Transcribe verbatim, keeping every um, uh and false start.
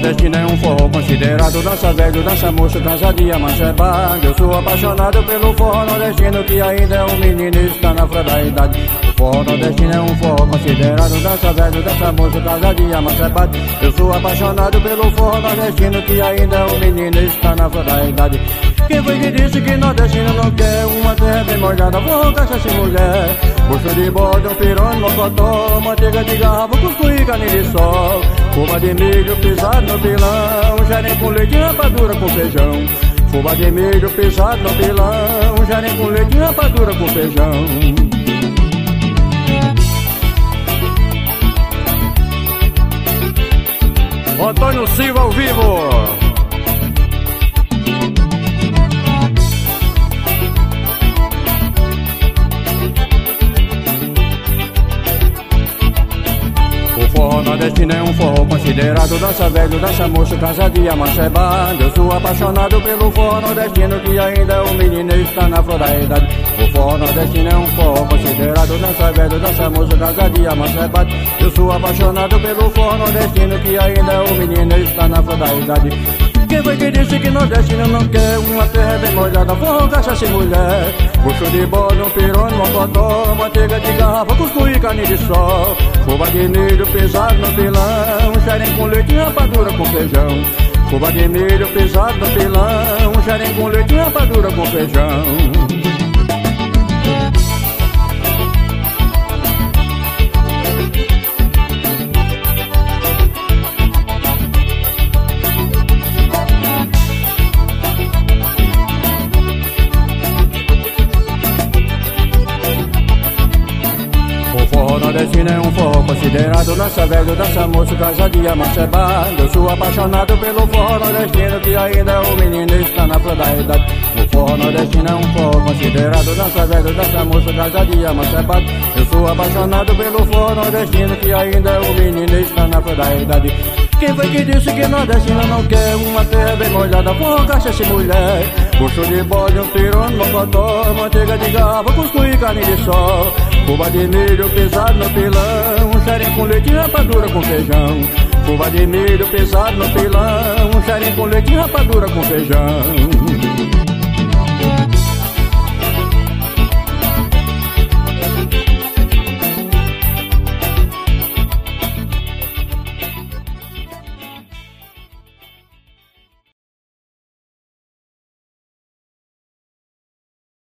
nordestina é um forró considerado dança velho, dança moço, dança de amancebado. Eu sou apaixonado pelo forró nordestino que ainda é um menino e está na flor da idade. O forró nordestino é um forró considerado dança velho, dança moço, dança de amancebado. Eu sou apaixonado pelo forró nordestino que ainda é um menino e está na flor da idade. Quem foi que disse que nordestino não quer uma terra bem molhada, forró, cachaça e mulher? Bucho de bode, um pirão, mocotó, manteiga de garrafa, cuscuz e carne de sol, fubá de milho pisado no pilão, jarém com leite e rapadura com feijão. Fubá de milho pisado no pilão, jarém com leite e rapadura com feijão. Antônio Silva ao vivo. O forró nordestino é um forró considerado dança velho, dança moço, dança de amancebado. Eu sou apaixonado pelo forró nordestino que ainda é um menino e está na flor da idade. O forró nordestino é um forró considerado dança velho, dança moço, dança de amancebado. Eu sou apaixonado pelo forró nordestino que ainda é um menino e está na flor da idade. Quem foi que disse que nordestino não quer uma terra bem molhada, forró, cachaça e mulher? Bucho de bode, um pirão, mocotó, manteiga de garrafa, cuscuz e carne de sol, fubá de milho pisado no pilão, jarém com leite e rapadura com feijão. Fubá de milho pisado no pilão, jarém com leite e rapadura com feijão. O nordestino é um forró considerado dança velho, dança moço, dança de amancebado. Eu sou apaixonado pelo forró nordestino que ainda é um menino e está na flor da idade. O forró nordestino é um forró considerado dança velho, dança moço, dança de amancebado. Eu sou apaixonado pelo forró nordestino que ainda é um menino e está na flor da idade. Quem foi que disse que nordestino não quer uma terra bem molhada, forró, cachaça e mulher? Bucho de bode, um pirão, mocotó, manteiga de garrafa, cuscuz e carne de sol, fubá de milho pisado no pilão, jarém com leite e rapadura com feijão. Fubá de milho pisado no pilão, jarém com leite e rapadura com feijão.